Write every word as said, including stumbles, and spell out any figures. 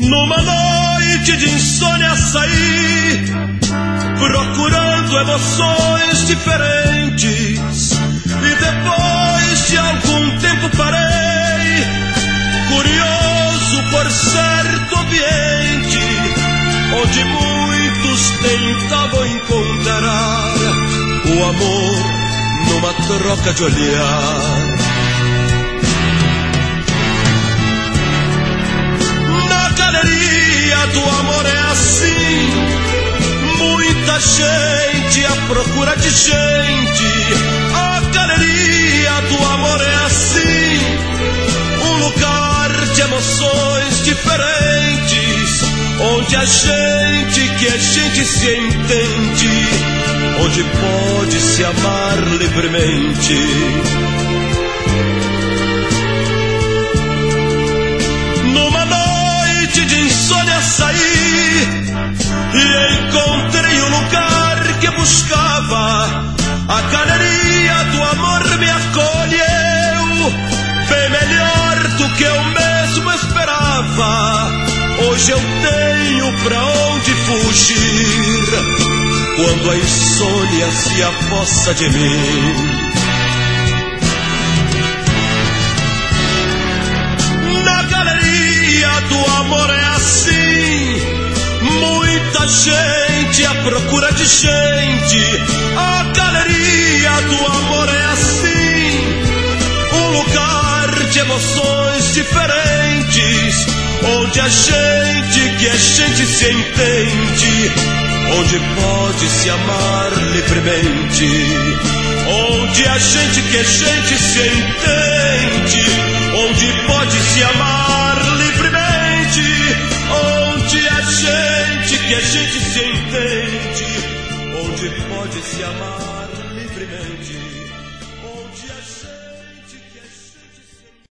Numa noite de insônia saí, procurando emoções diferentes, e depois de algum tempo parei, curioso por certo ambiente, onde muitos tentavam encontrar o amor numa troca de olhar. Do amor é assim, muita gente à procura de gente. A galeria do amor é assim, um lugar de emoções diferentes, onde a gente que é gente se entende, onde pode se amar livremente. Numa noite de insônia saí e encontrei o lugar que buscava. A galeria do amor me acolheu, bem melhor do que eu mesmo esperava. Hoje eu tenho pra onde fugir, quando a insônia se apossa de mim. Na galeria do amor é assim, muita gente à procura de gente. A galeria do amor é assim, um lugar de emoções diferentes, onde a gente que é gente se entende, onde pode se amar livremente, onde a gente que é gente se entende, onde pode se amar livremente, onde a gente que a gente se entende, onde pode se amar livremente.